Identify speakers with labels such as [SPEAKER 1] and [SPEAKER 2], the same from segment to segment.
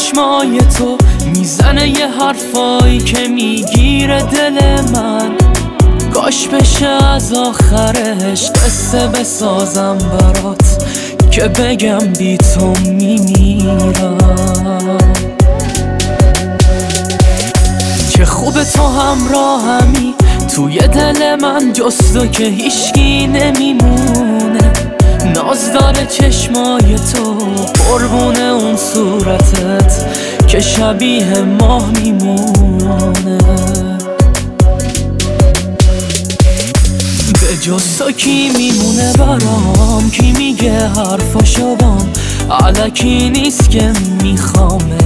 [SPEAKER 1] چشمای تو میزنه یه حرفایی که میگیره دل من. کاش بشه از آخرش قصه بسازم برات که بگم بی تو میمیرم. چه خوبه تو همراهمی توی دل من، جز تو که هیچکی نمیمونه. ناز داره چشمای تو، قربون اون صورتت که شبیه ماه میمونه. به جز تو کی میمونه برام؟ کی میگه حرفاشو بام؟ الکی نیست که میخوامه،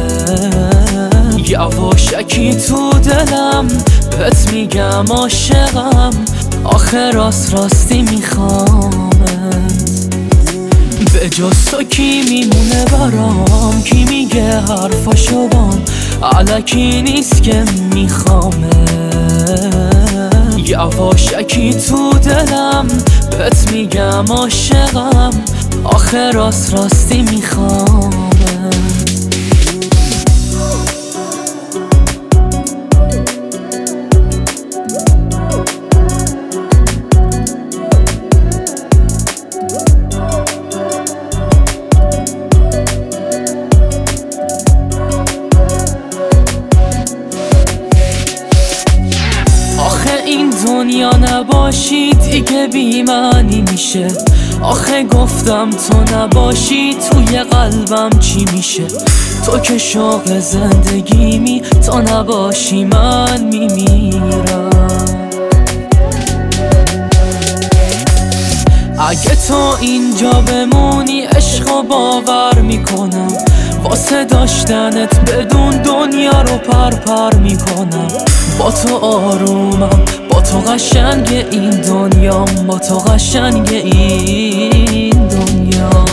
[SPEAKER 1] یواشکی تو دلم بهت میگم عاشقم، آخه راستی میخوامت. به جز تو کی میمونه برام؟ کی میگه حرفاشو بام؟ الکی نیست که میخوامه، یواشکی تو دلم بهت میگم عاشقم، آخه راستی میخوامت. این دنیا نباشی دیگه بی معنی میشه. آخه گفتم تو نباشی توی قلبم چی میشه؟ تو که شوق زندگیمی، تو نباشی من میمیرم. اگه تو اینجا بمونی عشقو باور میکنم، واسه داشتنت بدون دنیا رو پر میکنم. با تو آرومم، با تو قشنگ این دنیا، با تو قشنگ این دنیا.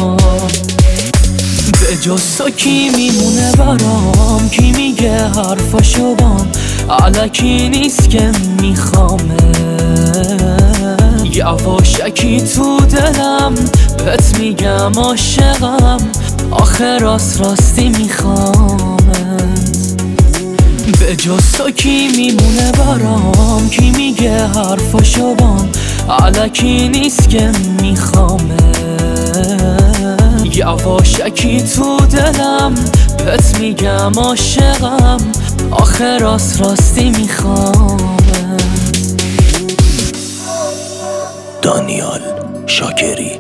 [SPEAKER 1] به جز تو کی میمونه برام؟ کی میگه حرفاشو بام؟ الکی نیست که میخوامه، یواشکی تو دلم بهت میگم عاشقم، آخه راستی میخوامت. به جز تو کی میمونه برام؟ کی میگه حرفاشو بام؟ الکی نیست که میخوامه، یواشکی تو دلم بهت میگم عاشقم، آخه راستی میخوامت.
[SPEAKER 2] دانیال شاکری.